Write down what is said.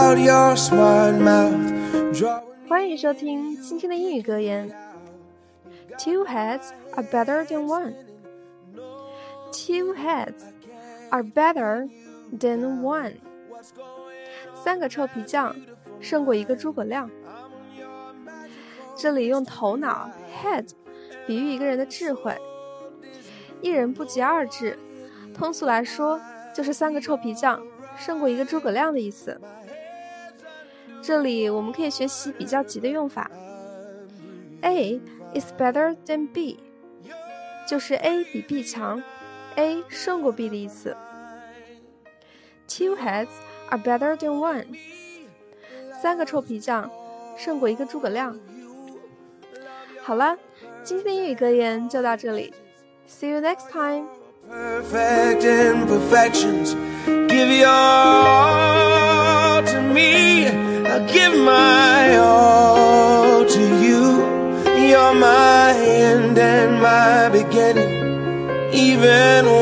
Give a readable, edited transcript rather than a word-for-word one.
out your smart mouth. 欢迎收听今天的英语格言。Two heads are better than one. Two heads are better than one. 三个臭皮匠胜过一个诸葛亮。这里用头脑 head 比喻一个人的智慧。一人不及二智，通俗来说就是三个臭皮匠胜过一个诸葛亮的意思。这里我们可以学习比较级的用法。A is better than B， 就是 A 比 B 强， A 胜过 B 的意思。Two heads are better than one， 三个臭皮匠胜过一个诸葛亮。好了，今天的英语格言就到这里。See you next time. Perfect imperfections. Give your all to me. I'll give my all to you. You're my end and my beginning. Even